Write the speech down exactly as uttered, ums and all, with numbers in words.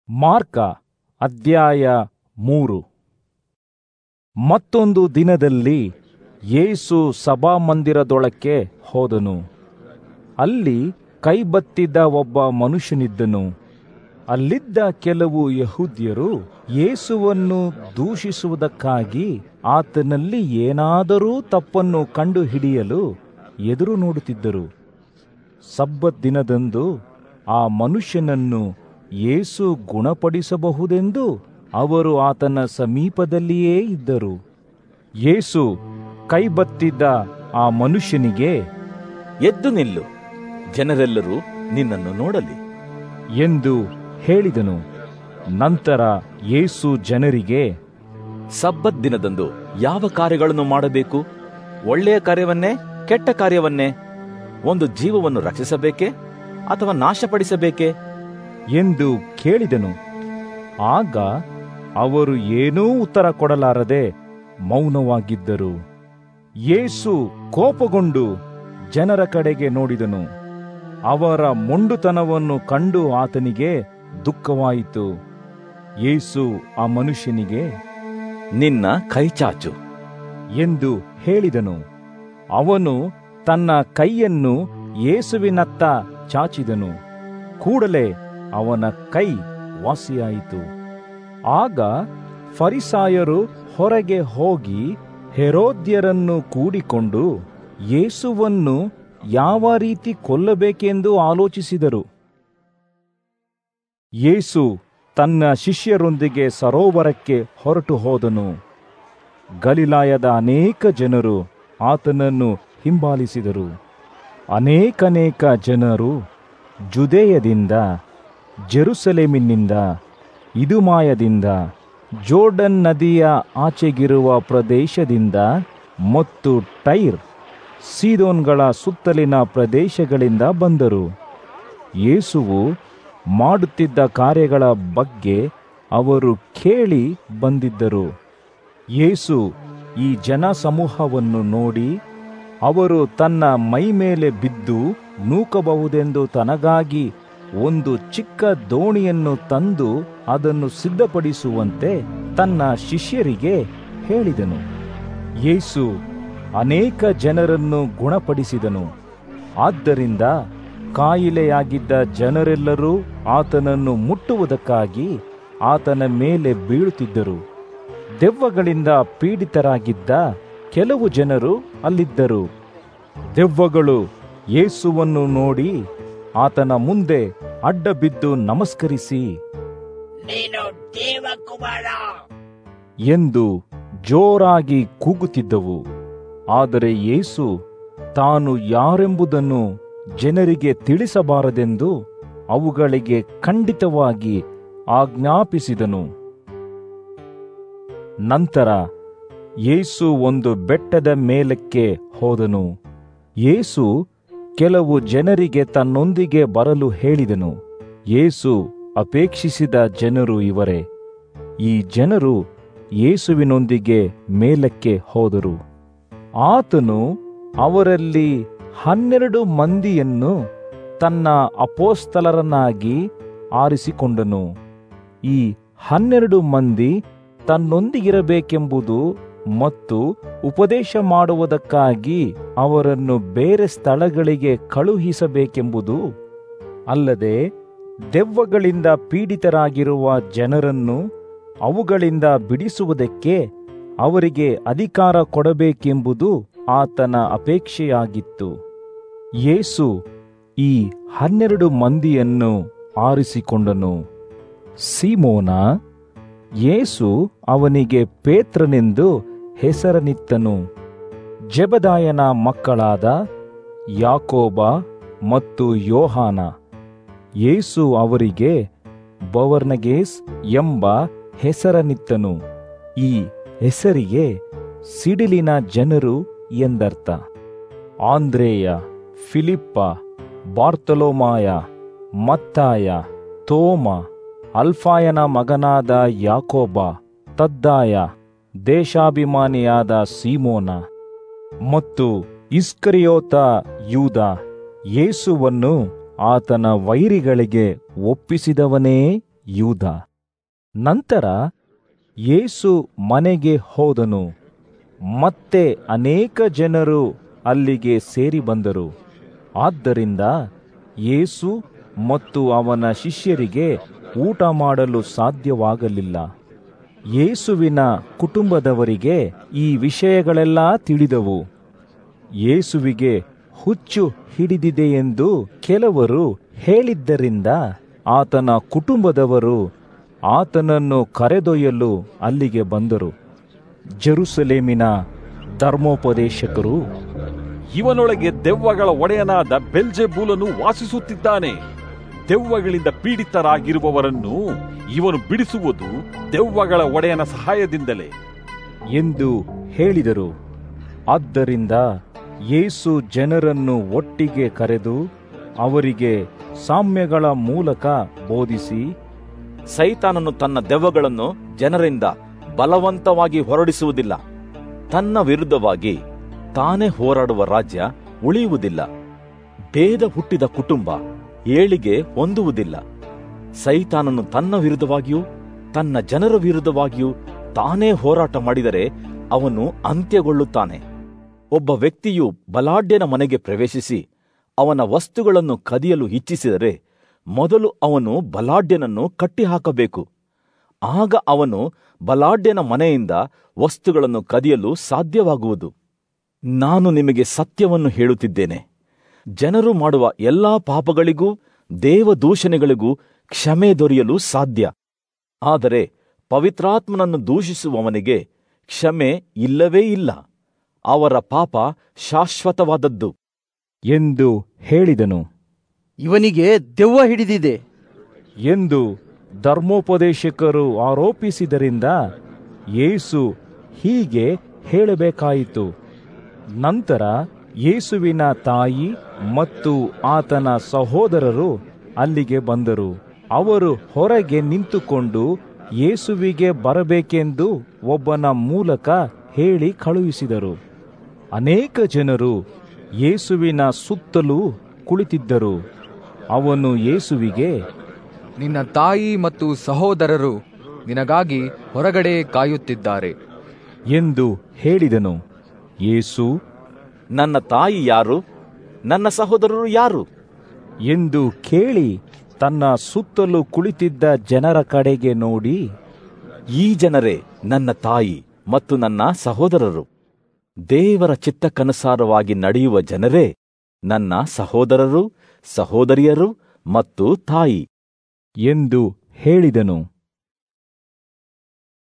Mark ಅಧ್ಯಾಯ ಮೂರು. ಮತ್ತೊಂದು ದಿನದಲ್ಲಿ ಯೇಸು ಸಭಾಮಂದಿರದೊಳಕ್ಕೆ ಹೋದನು. ಅಲ್ಲಿ ಕೈಬತ್ತಿದ್ದ ಒಬ್ಬ ಮನುಷ್ಯನಿದ್ದನು. ಅಲ್ಲಿದ್ದ ಕೆಲವು ಯಹೂದ್ಯರು ಯೇಸುವನ್ನು ದೂಷಿಸುವುದಕ್ಕಾಗಿ ಆತನಲ್ಲಿ ಏನಾದರೂ ತಪ್ಪನ್ನು ಕಂಡುಹಿಡಿಯಲು ಎದುರು ನೋಡುತ್ತಿದ್ದರು. ಸಬ್ಬತ್ ದಿನದಂದು ಆ ಮನುಷ್ಯನನ್ನು ಯೇಸು ಗುಣಪಡಿಸಬಹುದೆಂದು ಅವರು ಆತನ ಸಮೀಪದಲ್ಲಿಯೇ ಇದ್ದರು. ಯೇಸು ಕೈಬತ್ತಿದ್ದ ಆ ಮನುಷ್ಯನಿಗೆ, ಎದ್ದು ನಿಲ್ಲು, ಜನರೆಲ್ಲರೂ ನಿನ್ನನ್ನು ನೋಡಲಿ ಎಂದು ಹೇಳಿದನು. ನಂತರ ಯೇಸು ಜನರಿಗೆ, ಸಬ್ಬತ್ ದಿನದಂದು ಯಾವ ಕಾರ್ಯಗಳನ್ನು ಮಾಡಬೇಕು? ಒಳ್ಳೆಯ ಕಾರ್ಯವನ್ನೇ, ಕೆಟ್ಟ ಕಾರ್ಯವನ್ನೇ? ಒಂದು ಜೀವವನ್ನು ರಕ್ಷಿಸಬೇಕೇ ಅಥವಾ ನಾಶಪಡಿಸಬೇಕೇ ಎಂದು ಕೇಳಿದನು. ಆಗ ಅವರು ಏನೂ ಉತ್ತರ ಕೊಡಲಾರದೆ ಮೌನವಾಗಿದ್ದರು. ಯೇಸು ಕೋಪಗೊಂಡು ಜನರ ಕಡೆಗೆ ನೋಡಿದನು. ಅವರ ಮೊಂಡುತನವನ್ನು ಕಂಡು ಆತನಿಗೆ ದುಃಖವಾಯಿತು. ಯೇಸು ಆ ಮನುಷ್ಯನಿಗೆ, ನಿನ್ನ ಕೈಚಾಚು ಎಂದು ಹೇಳಿದನು. ಅವನು ತನ್ನ ಕೈಯನ್ನು ಯೇಸುವಿನತ್ತ ಚಾಚಿದನು. ಕೂಡಲೇ ಅವನ ಕೈ ವಾಸಿಯಾಯಿತು. ಆಗ ಫರಿಸಾಯರು ಹೊರಗೆ ಹೋಗಿ ಹೆರೋದ್ಯರನ್ನು ಕೂಡಿಕೊಂಡು ಯೇಸುವನ್ನು ಯಾವ ರೀತಿ ಕೊಲ್ಲಬೇಕೆಂದು ಆಲೋಚಿಸಿದರು. ಯೇಸು ತನ್ನ ಶಿಷ್ಯರೊಂದಿಗೆ ಸರೋವರಕ್ಕೆ ಹೊರಟು ಹೋದನು. ಗಲಿಲಾಯದ ಅನೇಕ ಜನರು ಆತನನ್ನು ಹಿಂಬಾಲಿಸಿದರು. ಅನೇಕನೇಕ ಜನರು ಜುದೇಯದಿಂದ, ಜೆರುಸಲೇಮಿನಿಂದ, ಇದುಮಾಯದಿಂದ, ಜೋರ್ಡನ್ ನದಿಯ ಆಚೆಗಿರುವ ಪ್ರದೇಶದಿಂದ ಮತ್ತು ಟೈರ್, ಸೀದೋನ್ಗಳ ಸುತ್ತಲಿನ ಪ್ರದೇಶಗಳಿಂದ ಬಂದರು. ಯೇಸುವು ಮಾಡುತ್ತಿದ್ದ ಕಾರ್ಯಗಳ ಬಗ್ಗೆ ಅವರು ಕೇಳಿ ಬಂದಿದ್ದರು. ಯೇಸು ಈ ಜನಸಮೂಹವನ್ನು ನೋಡಿ, ಅವರು ತನ್ನ ಮೈಮೇಲೆ ಬಿದ್ದು ನೂಕಬಹುದೆಂದು ತನಗಾಗಿ ಒಂದು ಚಿಕ್ಕ ದೋಣಿಯನ್ನು ತಂದು ಅದನ್ನು ಸಿದ್ಧಪಡಿಸುವಂತೆ ತನ್ನ ಶಿಷ್ಯರಿಗೆ ಹೇಳಿದನು. ಯೇಸು ಅನೇಕ ಜನರನ್ನು ಗುಣಪಡಿಸಿದನು. ಆದ್ದರಿಂದ ಕಾಯಿಲೆಯಾಗಿದ್ದ ಜನರೆಲ್ಲರೂ ಆತನನ್ನು ಮುಟ್ಟುವುದಕ್ಕಾಗಿ ಆತನ ಮೇಲೆ ಬೀಳುತ್ತಿದ್ದರು. ದೆವ್ವಗಳಿಂದ ಪೀಡಿತರಾಗಿದ್ದ ಕೆಲವು ಜನರು ಅಲ್ಲಿದ್ದರು. ದೆವ್ವಗಳು ಯೇಸುವನ್ನು ನೋಡಿ ಆತನ ಮುಂದೆ ಅಡ್ಡಬಿದ್ದು ನಮಸ್ಕರಿಸಿ, ನೀನು ದೇವಕುಮಾರ ಎಂದು ಜೋರಾಗಿ ಕೂಗುತ್ತಿದ್ದವು. ಆದರೆ ಯೇಸು ತಾನು ಯಾರೆಂಬುದನ್ನು ಜನರಿಗೆ ತಿಳಿಸಬಾರದೆಂದು ಅವುಗಳಿಗೆ ಖಂಡಿತವಾಗಿ ಆಜ್ಞಾಪಿಸಿದನು. ನಂತರ ಯೇಸು ಒಂದು ಬೆಟ್ಟದ ಮೇಲಕ್ಕೆ ಹೋದನು. ಯೇಸು ಕೆಲವು ಜನರಿಗೆ ತನ್ನೊಂದಿಗೆ ಬರಲು ಹೇಳಿದನು. ಯೇಸು ಅಪೇಕ್ಷಿಸಿದ ಜನರು ಇವರೇ. ಈ ಜನರು ಯೇಸುವಿನೊಂದಿಗೆ ಮೇಲಕ್ಕೆ ಹೋದರು. ಆತನು ಅವರಲ್ಲಿ ಹನ್ನೆರಡು ಮಂದಿಯನ್ನು ತನ್ನ ಅಪೋಸ್ತಲರನ್ನಾಗಿ ಆರಿಸಿಕೊಂಡನು. ಈ ಹನ್ನೆರಡು ಮಂದಿ ತನ್ನೊಂದಿಗಿರಬೇಕೆಂಬುದು ಮತ್ತು ಉಪದೇಶ ಮಾಡುವುದಕ್ಕಾಗಿ ಅವರನ್ನು ಬೇರೆ ಸ್ಥಳಗಳಿಗೆ ಕಳುಹಿಸಬೇಕೆಂಬುದು ಅಲ್ಲದೆ, ದೆವ್ವಗಳಿಂದ ಪೀಡಿತರಾಗಿರುವ ಜನರನ್ನು ಅವುಗಳಿಂದ ಬಿಡಿಸುವುದಕ್ಕೆ ಅವರಿಗೆ ಅಧಿಕಾರ ಕೊಡಬೇಕೆಂಬುದು ಆತನ ಅಪೇಕ್ಷೆಯಾಗಿತ್ತು. ಯೇಸು ಈ ಹನ್ನೆರಡು ಮಂದಿಯನ್ನು ಆರಿಸಿಕೊಂಡನು. ಸೀಮೋನ, ಯೇಸು ಅವನಿಗೆ ಪೇತ್ರನೆಂದು ಹೆಸರನಿತ್ತನು, ಜೆಬೆದಾಯನ ಮಕ್ಕಳಾದ ಯಾಕೋಬ ಮತ್ತು ಯೋಹಾನ. ಯೇಸು ಅವರಿಗೆ ಬೊವರ್ನಗೇಸ್ ಎಂಬ ಹೆಸರನಿತ್ತನು. ಈ ಹೆಸರಿಗೆ ಸಿಡಿಲಿನ ಜನರು ಎಂದರ್ಥ. ಆಂದ್ರೇಯ, ಫಿಲಿಪ್ಪ, ಬಾರ್ತಲೋಮಾಯ, ಮತ್ತಾಯ, ತೋಮ, ಅಲ್ಫಾಯನ ಮಗನಾದ ಯಾಕೋಬ, ತದ್ದಾಯ, ದೇಶಾಭಿಮಾನಿಯಾದ ಸೀಮೋನ ಮತ್ತು ಇಸ್ಕರಿಯೋತ ಯೂದ. ಯೇಸುವನ್ನು ಆತನ ವೈರಿಗಳಿಗೆ ಒಪ್ಪಿಸಿದವನೇ ಯೂದ. ನಂತರ ಯೇಸು ಮನೆಗೆ ಹೋದನು. ಮತ್ತೆ ಅನೇಕ ಜನರು ಅಲ್ಲಿಗೆ ಸೇರಿ ಬಂದರು. ಆದ್ದರಿಂದ ಯೇಸು ಮತ್ತು ಅವನ ಶಿಷ್ಯರಿಗೆ ಊಟ ಮಾಡಲು ಸಾಧ್ಯವಾಗಲಿಲ್ಲ. ಯೇಸುವಿನ ಕುಟುಂಬದವರಿಗೆ ಈ ವಿಷಯಗಳೆಲ್ಲ ತಿಳಿದವು. ಯೇಸುವಿಗೆ ಹುಚ್ಚು ಹಿಡಿದಿದೆಯೆಂದು ಕೆಲವರು ಹೇಳಿದ್ದರಿಂದ ಆತನ ಕುಟುಂಬದವರು ಆತನನ್ನು ಕರೆದೊಯ್ಯಲು ಅಲ್ಲಿಗೆ ಬಂದರು. ಜೆರುಸಲೇಮಿನ ಧರ್ಮೋಪದೇಶಕರು, ಇವನೊಳಗೆ ದೆವ್ವಗಳ ಒಡೆಯನಾದ ಬೆಲ್ಜೆಬೂಲನು ವಾಸಿಸುತ್ತಿದ್ದಾನೆ. ದೆವ್ವಗಳಿಂದ ಪೀಡಿತರಾಗಿರುವವರನ್ನು ಇವನು ಬಿಡಿಸುವುದು ದೆವ್ವಗಳ ಒಡೆಯನ ಸಹಾಯದಿಂದಲೇ ಎಂದು ಹೇಳಿದರು. ಆದ್ದರಿಂದ ಯೇಸು ಜನರನ್ನು ಒಟ್ಟಿಗೆ ಕರೆದು ಅವರಿಗೆ ಸಾಮ್ಯಗಳ ಮೂಲಕ ಬೋಧಿಸಿ, ಸೈತಾನನು ತನ್ನ ದೆವ್ವಗಳನ್ನು ಜನರಿಂದ ಬಲವಂತವಾಗಿ ಹೊರಡಿಸುವುದಿಲ್ಲ. ತನ್ನ ವಿರುದ್ಧವಾಗಿ ತಾನೇ ಹೋರಾಡುವ ರಾಜ್ಯ ಉಳಿಯುವುದಿಲ್ಲ. ಭೇದ ಹುಟ್ಟಿದ ಕುಟುಂಬ ಏಳಿಗೆ ಹೊಂದುವುದಿಲ್ಲ. ಸೈತಾನನು ತನ್ನ ವಿರುದ್ಧವಾಗಿಯೂ ತನ್ನ ಜನರ ವಿರುದ್ಧವಾಗಿಯೂ ತಾನೇ ಹೋರಾಟ ಮಾಡಿದರೆ ಅವನು ಅಂತ್ಯಗೊಳ್ಳುತ್ತಾನೆ. ಒಬ್ಬ ವ್ಯಕ್ತಿಯು ಬಲಾಢ್ಯನ ಮನೆಗೆ ಪ್ರವೇಶಿಸಿ ಅವನ ವಸ್ತುಗಳನ್ನು ಕದಿಯಲು ಇಚ್ಛಿಸಿದರೆ ಮೊದಲು ಅವನು ಬಲಾಢ್ಯನನ್ನು ಕಟ್ಟಿಹಾಕಬೇಕು. ಆಗ ಅವನು ಬಲಾಢ್ಯನ ಮನೆಯಿಂದ ವಸ್ತುಗಳನ್ನು ಕದಿಯಲು ಸಾಧ್ಯವಾಗುವುದು. ನಾನು ನಿಮಗೆ ಸತ್ಯವನ್ನು ಹೇಳುತ್ತಿದ್ದೇನೆ, ಜನರು ಮಾಡುವ ಎಲ್ಲಾ ಪಾಪಗಳಿಗೂ ದೇವದೂಷಣೆಗಳಿಗೂ ಕ್ಷಮೆ ದೊರೆಯಲು ಸಾಧ್ಯ. ಆದರೆ ಪವಿತ್ರಾತ್ಮನನ್ನು ದೂಷಿಸುವವನಿಗೆ ಕ್ಷಮೆ ಇಲ್ಲವೇ ಇಲ್ಲ. ಅವರ ಪಾಪ ಶಾಶ್ವತವಾದದ್ದು ಎಂದು ಹೇಳಿದನು. ಇವನಿಗೆ ದೆವ್ವ ಹಿಡಿದಿದೆ ಎಂದು ಧರ್ಮೋಪದೇಶಕರು ಆರೋಪಿಸಿದರಿಂದ ಯೇಸು ಹೀಗೆ ಹೇಳಬೇಕಾಯಿತು. ನಂತರ ಯೇಸುವಿನ ತಾಯಿ ಮತ್ತು ಆತನ ಸಹೋದರರು ಅಲ್ಲಿಗೆ ಬಂದರು. ಅವರು ಹೊರಗೆ ನಿಂತುಕೊಂಡು ಯೇಸುವಿಗೆ ಬರಬೇಕೆಂದು ಒಬ್ಬನ ಮೂಲಕ ಹೇಳಿ ಕಳುಹಿಸಿದರು. ಅನೇಕ ಜನರು ಯೇಸುವಿನ ಸುತ್ತಲೂ ಕುಳಿತಿದ್ದರು. ಅವನು ಯೇಸುವಿಗೆ, ನಿನ್ನ ತಾಯಿ ಮತ್ತು ಸಹೋದರರು ನಿನಗಾಗಿ ಹೊರಗಡೆ ಕಾಯುತ್ತಿದ್ದಾರೆ ಎಂದು ಹೇಳಿದನು. ಯೇಸು, ನನ್ನ ತಾಯಿ ಯಾರು, ನನ್ನ ಸಹೋದರರು ಯಾರು ಎಂದು ಕೇಳಿ ತನ್ನ ಸುತ್ತಲೂ ಕುಳಿತಿದ್ದ ಜನರ ಕಡೆಗೆ ನೋಡಿ, ಈ ಜನರೇ ನನ್ನ ತಾಯಿ ಮತ್ತು ನನ್ನ ಸಹೋದರರು. ದೇವರ ಚಿತ್ತಕ್ಕನುಸಾರವಾಗಿ ನಡೆಯುವ ಜನರೇ ನನ್ನ ಸಹೋದರರು, ಸಹೋದರಿಯರು ಮತ್ತು ತಾಯಿ ಎಂದು ಹೇಳಿದನು.